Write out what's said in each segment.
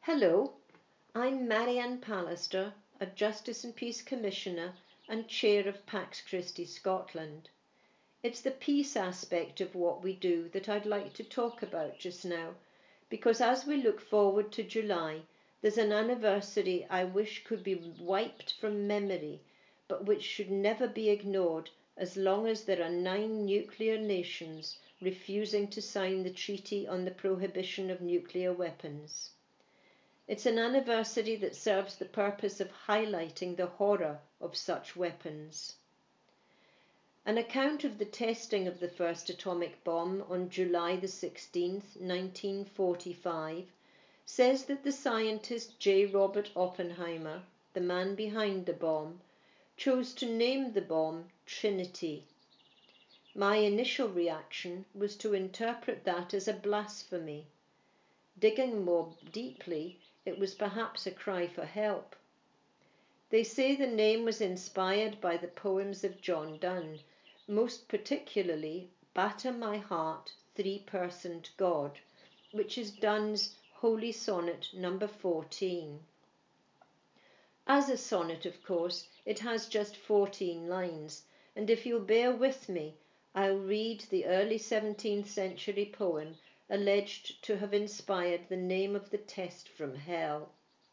Hello, I'm Marianne Pallister, a Justice and Peace Commissioner and Chair of Pax Christi Scotland. It's the peace aspect of what we do that I'd like to talk about just now, because as we look forward to July, there's an anniversary I wish could be wiped from memory, but which should never be ignored as long as there are 9 nuclear nations refusing to sign the Treaty on the Prohibition of Nuclear Weapons. It's an anniversary that serves the purpose of highlighting the horror of such weapons. An account of the testing of the first atomic bomb on July the 16th, 1945, says that the scientist J. Robert Oppenheimer, the man behind the bomb, chose to name the bomb Trinity. My initial reaction was to interpret that as a blasphemy. Digging more deeply, it was perhaps a cry for help. They say the name was inspired by the poems of John Donne, most particularly Batter My Heart, Three-Personed God, which is Donne's Holy Sonnet number 14. As a sonnet, of course, it has just 14 lines, and if you'll bear with me, I'll read the early 17th century poem alleged to have inspired the name of the test from hell.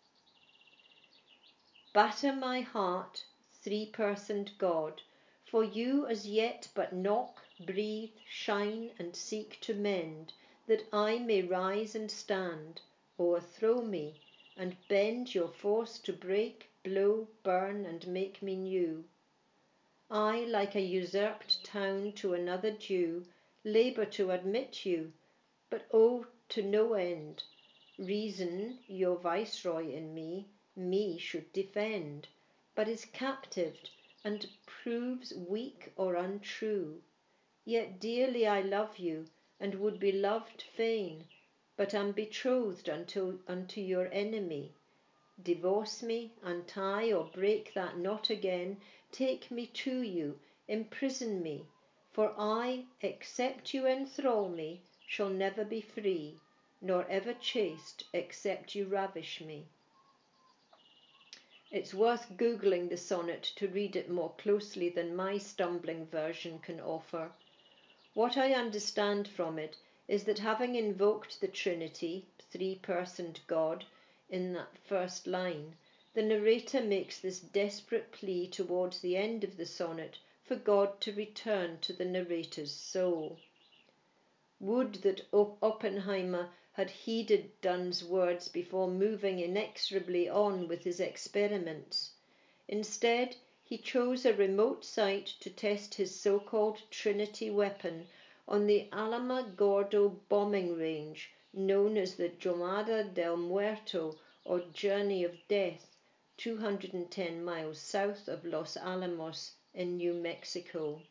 Batter my heart, three-personed God, for you as yet but knock, breathe, shine, and seek to mend, that I may rise and stand. O'erthrow me, and bend your force to break, blow, burn, and make me new. I, like a usurped town to another due, labour to admit you, but oh, to no end. Reason, your viceroy in me should defend, but is captived and proves weak or untrue. Yet dearly I love you, and would be loved fain, but am betrothed unto your enemy. Divorce me, untie or break that knot again, take me to you, imprison me, for I, except you enthrall me, shall never be free, nor ever chaste except you ravish me. It's worth googling the sonnet to read it more closely than my stumbling version can offer. What I understand from it is that having invoked the Trinity, three-personed God, in that first line, the narrator makes this desperate plea towards the end of the sonnet for God to return to the narrator's soul. Would that Oppenheimer had heeded Donne's words before moving inexorably on with his experiments. Instead, he chose a remote site to test his so-called Trinity weapon on the Alamogordo bombing range, known as the Jornada del Muerto, or Journey of Death, 210 miles south of Los Alamos in New Mexico.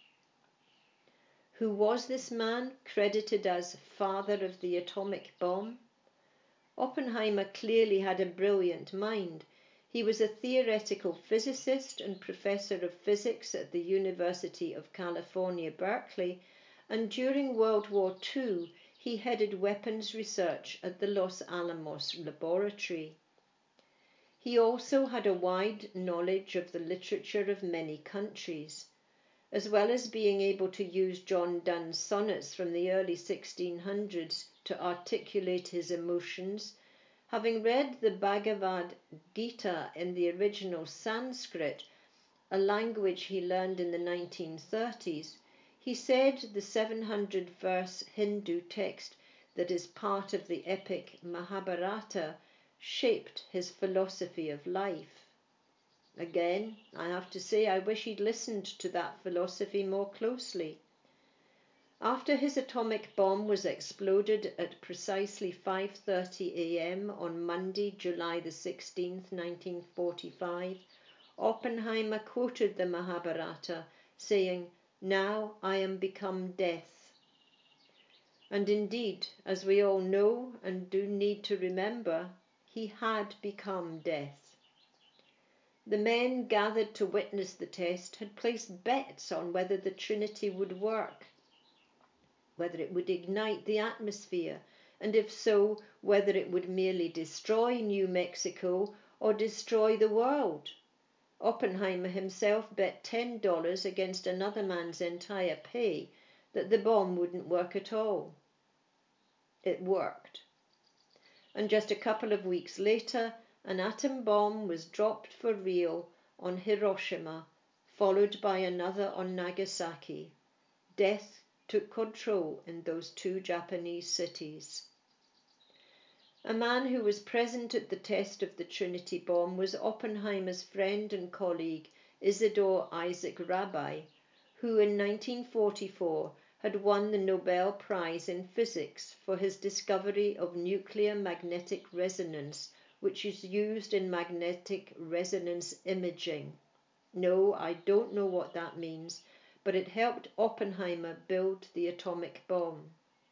Who was this man, credited as father of the atomic bomb? Oppenheimer clearly had a brilliant mind. He was a theoretical physicist and professor of physics at the University of California, Berkeley, and during World War II, he headed weapons research at the Los Alamos Laboratory. He also had a wide knowledge of the literature of many countries. As well as being able to use John Donne's sonnets from the early 1600s to articulate his emotions, having read the Bhagavad Gita in the original Sanskrit, a language he learned in the 1930s, he said the 700-verse Hindu text that is part of the epic Mahabharata shaped his philosophy of life. Again, I have to say I wish he'd listened to that philosophy more closely. After his atomic bomb was exploded at precisely 5:30 a.m. on Monday, July the 16th, 1945, Oppenheimer quoted the Mahabharata, saying, "Now I am become death." And indeed, as we all know and do need to remember, he had become death. The men gathered to witness the test had placed bets on whether the Trinity would work, whether it would ignite the atmosphere and if so, whether it would merely destroy New Mexico or destroy the world. Oppenheimer himself bet $10 against another man's entire pay that the bomb wouldn't work at all. It worked. And just a couple of weeks later, an atom bomb was dropped for real on Hiroshima, followed by another on Nagasaki. Death took control in those two Japanese cities. A man who was present at the test of the Trinity bomb was Oppenheimer's friend and colleague Isidor Isaac Rabi, who in 1944 had won the Nobel Prize in Physics for his discovery of nuclear magnetic resonance, which is used in magnetic resonance imaging. No, I don't know what that means, but it helped Oppenheimer build the atomic bomb.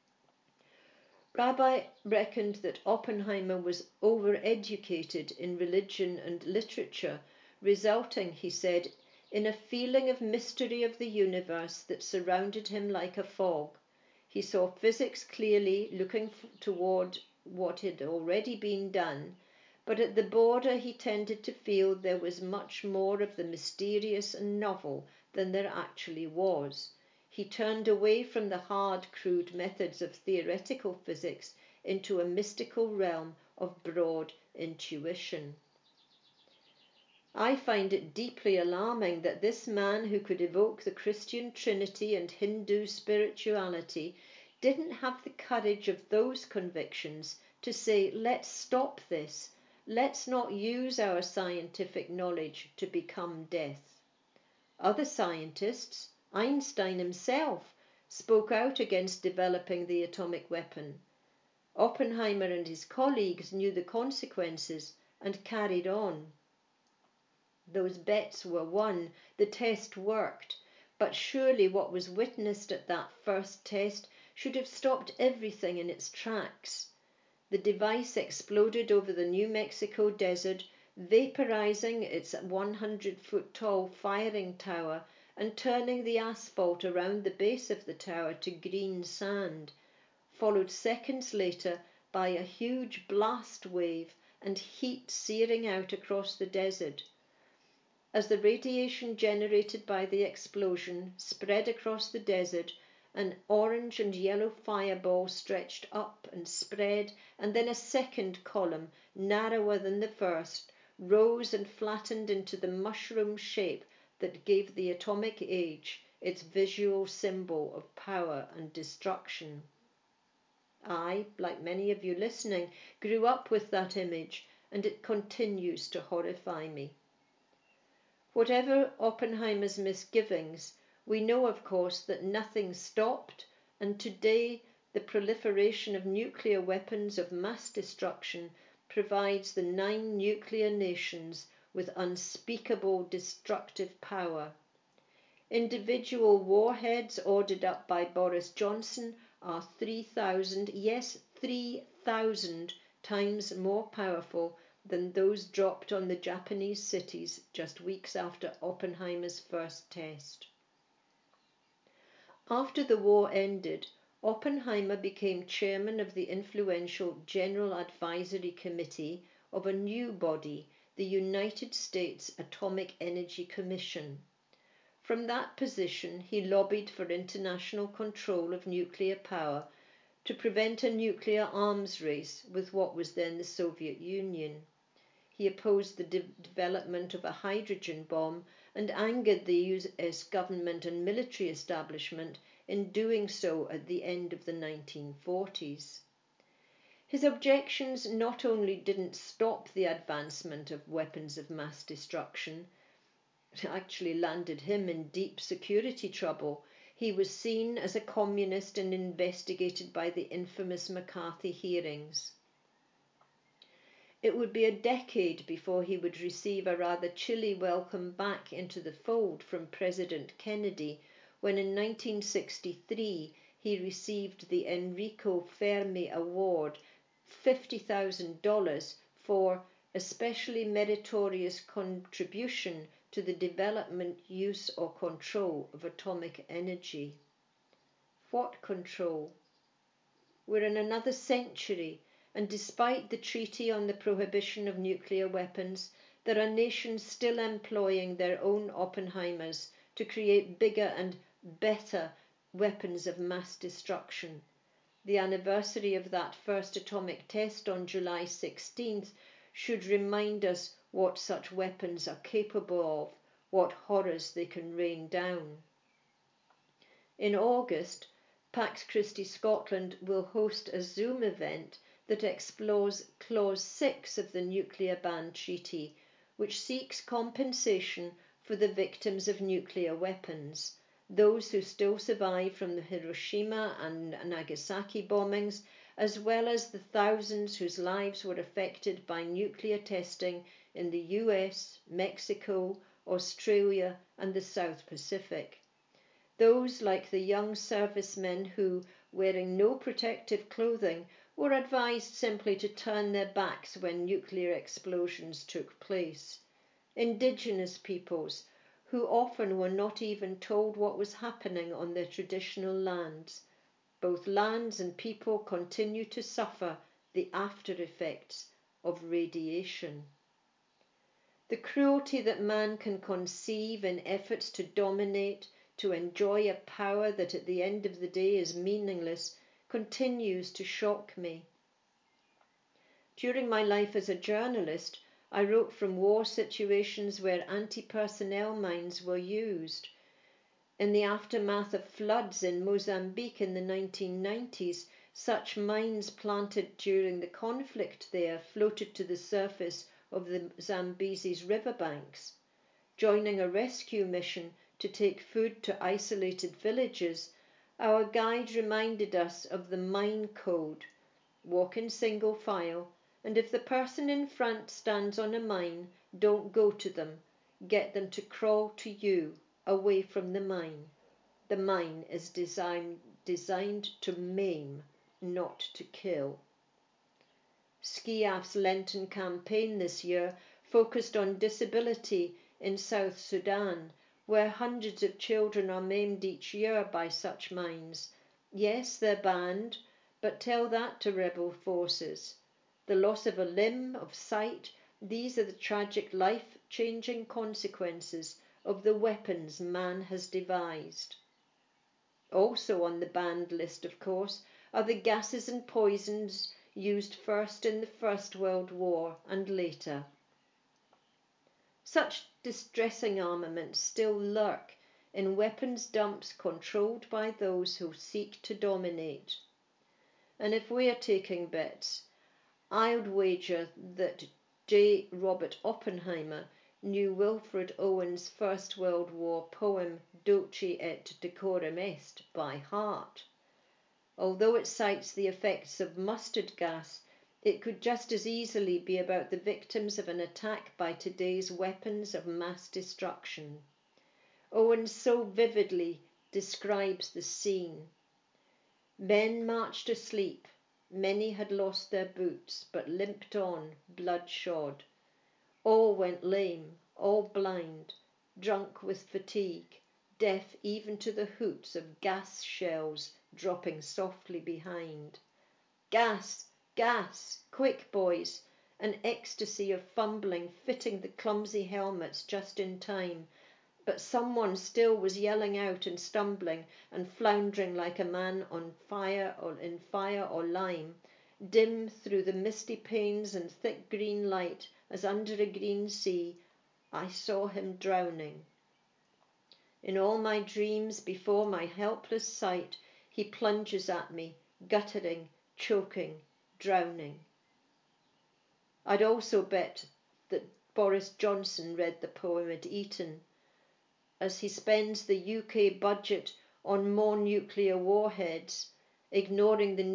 Rabi reckoned that Oppenheimer was overeducated in religion and literature, resulting, he said, in a feeling of mystery of the universe that surrounded him like a fog. He saw physics clearly, looking toward what had already been done, but at the border he tended to feel there was much more of the mysterious and novel than there actually was. He turned away from the hard, crude methods of theoretical physics into a mystical realm of broad intuition. I find it deeply alarming that this man who could evoke the Christian Trinity and Hindu spirituality didn't have the courage of those convictions to say, let's stop this. Let's not use our scientific knowledge to become death. Other scientists, Einstein himself, spoke out against developing the atomic weapon. Oppenheimer and his colleagues knew the consequences and carried on. Those bets were won, the test worked, but surely what was witnessed at that first test should have stopped everything in its tracks. The device exploded over the New Mexico desert, vaporizing its 100-foot tall firing tower and turning the asphalt around the base of the tower to green sand, followed seconds later by a huge blast wave and heat searing out across the desert. As the radiation generated by the explosion spread across the desert, an orange and yellow fireball stretched up and spread, and then a second column, narrower than the first, rose and flattened into the mushroom shape that gave the atomic age its visual symbol of power and destruction. I, like many of you listening, grew up with that image, and it continues to horrify me. Whatever Oppenheimer's misgivings, we know, of course, that nothing stopped, and today the proliferation of nuclear weapons of mass destruction provides the 9 nuclear nations with unspeakable destructive power. Individual warheads ordered up by Boris Johnson are 3,000, yes, 3,000 times more powerful than those dropped on the Japanese cities just weeks after Oppenheimer's first test. After the war ended, Oppenheimer became chairman of the influential General Advisory Committee of a new body, the United States Atomic Energy Commission. From that position, he lobbied for international control of nuclear power to prevent a nuclear arms race with what was then the Soviet Union. He opposed the development of a hydrogen bomb and angered the US government and military establishment in doing so at the end of the 1940s. His objections not only didn't stop the advancement of weapons of mass destruction, it actually landed him in deep security trouble. He was seen as a communist and investigated by the infamous McCarthy hearings. It would be a decade before he would receive a rather chilly welcome back into the fold from President Kennedy, when in 1963 he received the Enrico Fermi Award, $50,000 for especially meritorious contribution to the development, use or control of atomic energy. What control? we're in another century, and despite the Treaty on the Prohibition of Nuclear Weapons, there are nations still employing their own Oppenheimers to create bigger and better weapons of mass destruction. The anniversary of that first atomic test on July 16th should remind us what such weapons are capable of, what horrors they can rain down. In August, Pax Christi Scotland will host a Zoom event that explores Clause 6 of the Nuclear Ban Treaty, which seeks compensation for the victims of nuclear weapons, those who still survive from the Hiroshima and Nagasaki bombings, as well as the thousands whose lives were affected by nuclear testing in the US, Mexico, Australia, and the South Pacific. Those like the young servicemen who, wearing no protective clothing, were advised simply to turn their backs when nuclear explosions took place. Indigenous peoples, who often were not even told what was happening on their traditional lands. Both lands and people continue to suffer the after effects of radiation. The cruelty that man can conceive in efforts to dominate, to enjoy a power that at the end of the day is meaningless, continues to shock me. During my life as a journalist, I wrote from war situations where anti-personnel mines were used. In the aftermath of floods in Mozambique in the 1990s, such mines planted during the conflict there floated to the surface of the Zambezi's riverbanks. Joining a rescue mission to take food to isolated villages, our guide reminded us of the mine code. Walk in single file, and if the person in front stands on a mine, don't go to them. Get them to crawl to you, away from the mine. The mine is designed to maim, not to kill. SCIAF's Lenten campaign this year focused on disability in South Sudan, where hundreds of children are maimed each year by such mines. Yes, they're banned, but tell that to rebel forces. The loss of a limb, of sight, these are the tragic life-changing consequences of the weapons man has devised. Also on the banned list, of course, are the gases and poisons used first in the First World War and later. Such distressing armaments still lurk in weapons dumps controlled by those who seek to dominate. And if we're taking bets, I would wager that J. Robert Oppenheimer knew Wilfred Owen's First World War poem Dulce et Decorum Est by heart. Although it cites the effects of mustard gas, it could just as easily be about the victims of an attack by today's weapons of mass destruction. Owen so vividly describes the scene. Men marched asleep. Many had lost their boots, but limped on, bloodshod. All went lame, all blind, drunk with fatigue, deaf even to the hoots of gas shells dropping softly behind. Gas! Gas! Quick, boys! An ecstasy of fumbling, fitting the clumsy helmets just in time. But someone still was yelling out and stumbling and floundering like a man on fire or in fire or lime, dim through the misty panes and thick green light as under a green sea. I saw him drowning. In all my dreams, before my helpless sight, he plunges at me, guttering, choking, drowning. I'd also bet that Boris Johnson read the poem at Eton, as he spends the UK budget on more nuclear warheads, ignoring the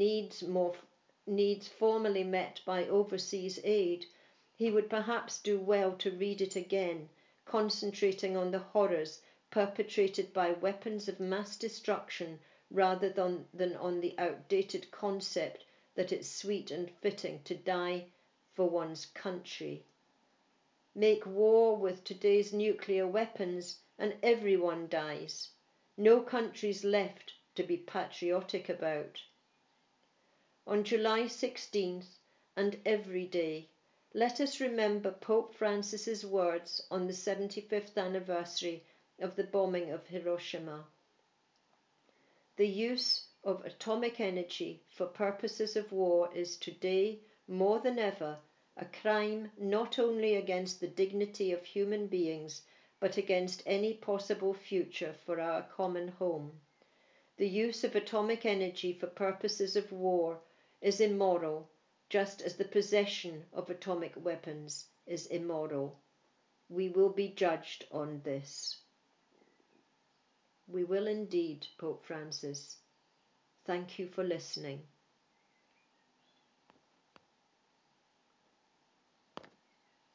needs formerly met by overseas aid. He would perhaps do well to read it again, concentrating on the horrors perpetrated by weapons of mass destruction rather than on the outdated concept that it's sweet and fitting to die for one's country. Make war with today's nuclear weapons and everyone dies. No countries left to be patriotic about. on July 16th and every day, let us remember Pope Francis's words on the 75th anniversary of the bombing of Hiroshima. The use of atomic energy for purposes of war is today, more than ever, a crime not only against the dignity of human beings, but against any possible future for our common home. The use of atomic energy for purposes of war is immoral, just as the possession of atomic weapons is immoral. We will be judged on this. We will indeed, Pope Francis. Thank you for listening.